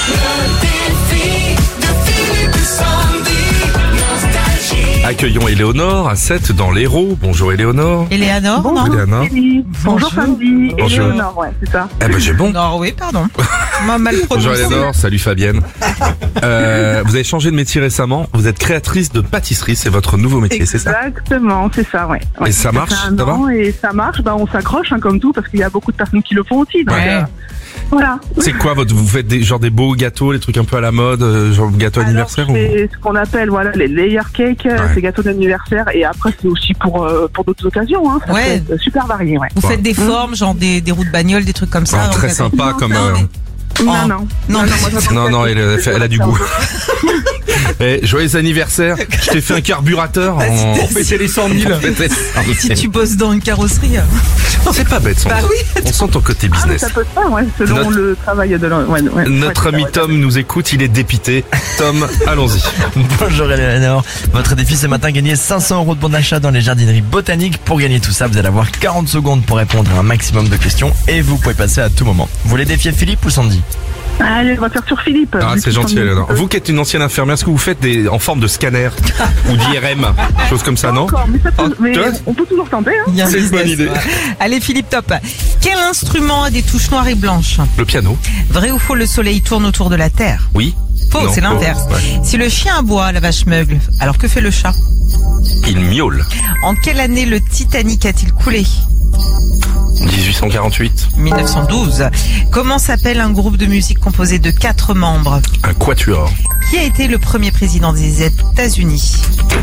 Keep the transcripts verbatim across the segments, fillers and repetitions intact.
Le défi de Philippe et Sandy. Nostalgie. Accueillons Éléonore à sept dans l'Hérault. Bonjour Éléonore. Éléonore, non? Éléonore. Philippe. Bonjour Sandy. Bonjour. Éléonore, ouais, c'est ça. Eh ben j'ai bon. Non, oui, pardon. M'a mal prononcé. Bonjour Éléonore, salut Fabienne. Euh, vous avez changé de métier récemment. Vous êtes créatrice de pâtisserie, c'est votre nouveau métier, c'est ça? Exactement, c'est ça, ouais. ouais. Et ça marche, fait un ça va an et ça marche, bah, on s'accroche hein, comme tout parce qu'il y a beaucoup de personnes qui le font aussi. Donc, Ouais. euh, voilà. C'est quoi votre, vous faites des, genre des beaux gâteaux, les trucs un peu à la mode, euh, genre gâteau Alors, anniversaire ou... c'est ce qu'on appelle voilà les layer cakes, Ouais. c'est gâteaux d'anniversaire et après c'est aussi pour euh, pour d'autres occasions. Hein. Ça Ouais. peut être super varié, ouais. Vous Ouais. faites des formes, genre des, des roues de bagnole, des trucs comme ça. Ah, très donc, sympa non, comme... non, euh, mais- Non, Oh. non. Non, moi, j'attends Non, que non, ça- elle, elle, elle a du goût. Eh, joyeux anniversaire. Je t'ai fait un carburateur. En... Pour fêter les cent mille. Si tu bosses dans une carrosserie. C'est pas bête, Bah Sandra. oui. On sent ton côté Ah, mais business. ça peut se faire, ouais, selon Notre- le travail de l'en- ouais, ouais, Notre ouais, ami ouais, Tom nous écoute, il est dépité. Tom, allons-y. Bonjour Eleanor. Votre défi ce matin, gagner cinq cents euros de bon d'achat dans les jardineries botaniques. Pour gagner tout ça, vous allez avoir quarante secondes pour répondre à un maximum de questions et vous pouvez passer à tout moment. Vous voulez défier Philippe ou Sandy? Allez, on va faire sur Philippe. Ah, Vu c'est qu'il gentil, semble- Eleonore. Vous qui êtes une ancienne infirmière, est-ce que vous faites des en forme de scanner ou d'I R M, chose comme ça, non? Encore, mais, ça peut, Ah, mais tu vois on peut toujours tenter. Hein. Il y a un C'est une bonne business, idée. ouais. Allez, Philippe, top. Quel instrument a des touches noires et blanches? Le piano. Vrai ou faux, le soleil tourne autour de la Terre? Oui. Faux, Non, c'est l'inverse. faux, ouais. Si le chien aboie, la vache meugle, alors que fait le chat? Il miaule. En quelle année le Titanic a-t-il coulé? dix-huit cent quarante-huit. mille neuf cent douze. Comment s'appelle un groupe de musique composé de quatre membres? Un quatuor. Qui a été le premier président des États-Unis?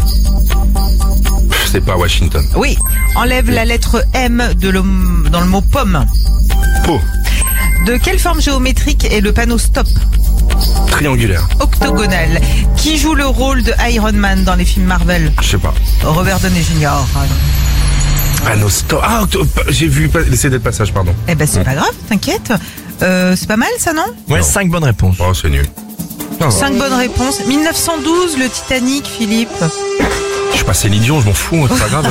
Pff, C'est pas Washington. Oui. Enlève la lettre M de le- dans le mot pomme. Pau. De quelle forme géométrique est le panneau stop? Triangulaire. Octogonal. Qui joue le rôle de Iron Man dans les films Marvel? Je sais pas. Robert Downey junior Panneau stop. Ah, octo- j'ai vu pas- les C D de passage, pardon. Eh ben c'est pas grave, t'inquiète. Euh, c'est pas mal ça, non? Ouais, Non. cinq bonnes réponses. Oh, c'est nul. Non, Cinq bonnes réponses. mille neuf cent douze, le Titanic, Philippe. je suis pas Céline Dion, je m'en fous, c'est pas grave.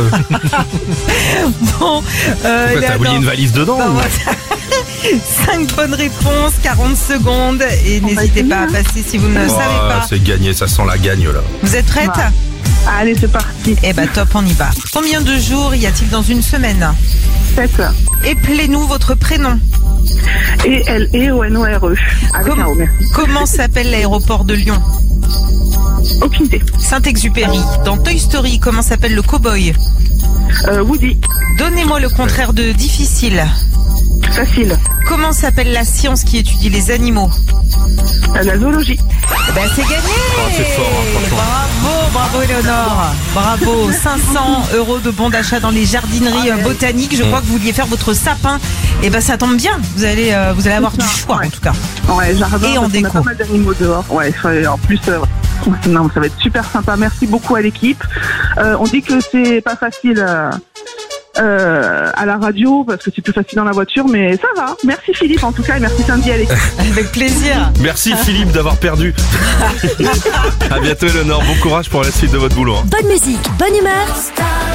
Bon, euh, Pourquoi t'as oublié une valise dedans Bah, ou- voilà. Cinq bonnes réponses, quarante secondes. Et On va n'hésitez essayer, pas à hein. passer si vous ne le Oh, savez pas. c'est gagné, ça sent la gagne là. Vous êtes prête? Ouais. Allez, c'est parti. Eh ben top, on y va. Combien de jours y a-t-il dans une semaine? sept. Appelez-nous votre prénom. Et L E O N O R E. Avec Com- un O, merci. Comment s'appelle l'aéroport de Lyon? Aucune idée. Saint-Exupéry. Dans Toy Story, comment s'appelle le cow-boy? Euh, Woody. Donnez-moi le contraire de difficile. Facile. Comment s'appelle la science qui étudie les animaux? Euh, la zoologie. Eh ben c'est gagné. Oh, c'est fort, hein, franchement. Bravo, bravo Éléonore. Bravo. cinq cents euros de bons d'achat dans les jardineries euh, botaniques. Je crois que vous vouliez faire votre sapin. Et ben ça tombe bien. Vous allez, euh, vous allez avoir du choix Ouais. en tout cas. Ouais, jardin. Et en parce qu'on déco. a pas mal d'animaux dehors. Ouais, faut- en plus, euh, ouais. non, ça va être super sympa. Merci beaucoup à l'équipe. Euh, on dit que c'est pas facile euh, euh, à la radio parce que c'est plus facile dans la voiture, mais ça va. Merci Philippe en tout cas et merci Sandy à l'équipe. Avec plaisir. Merci Philippe d'avoir perdu. À bientôt Eleonore, bon courage pour la suite de votre boulot. hein. Bonne musique, bonne humeur.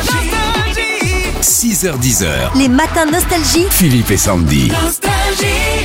Nostalgie. six heures dix, Les matins nostalgie. Philippe et Sandy. Nostalgie.